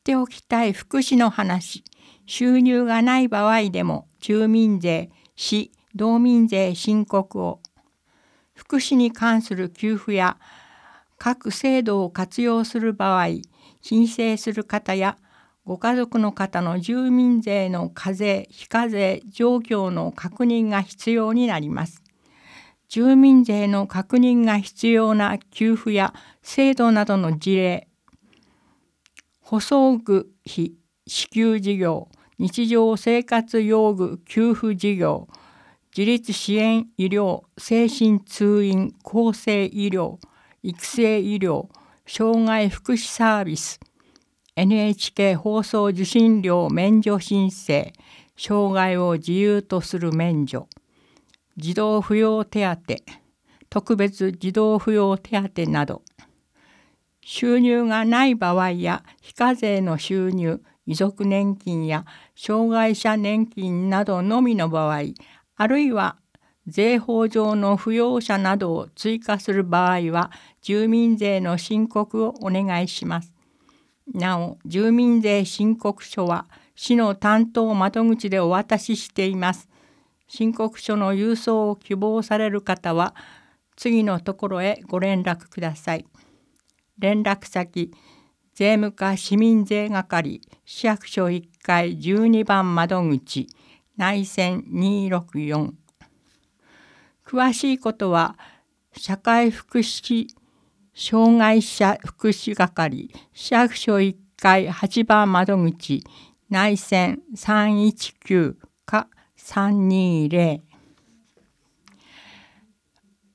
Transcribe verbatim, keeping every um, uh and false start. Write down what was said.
っておきたい福祉の話。収入がない場合でも住民税、市、道民税申告を。福祉に関する給付や各制度を活用する場合、申請する方やご家族の方の住民税の課税、非課税状況の確認が必要になります。住民税の確認が必要な給付や制度などの事例、補装具費支給事業、日常生活用具給付事業、自立支援医療、精神通院、厚生医療、育成医療、障害福祉サービス、エヌエイチケー 放送受信料免除申請、障害を自由とする免除、児童扶養手当、特別児童扶養手当など、収入がない場合や非課税の収入、遺族年金や障害者年金などのみの場合、あるいは税法上の扶養者などを追加する場合は、住民税の申告をお願いします。なお、住民税申告書は市の担当窓口でお渡ししています。申告書の郵送を希望される方は、次のところへご連絡ください。連絡先、税務課市民税係、市役所いっかいじゅうにばん窓口、内線にろくよん。詳しいことは、社会福祉障害者福祉係、市役所いっかいはちばん窓口、内線さんいちきゅうかさんにーぜろ。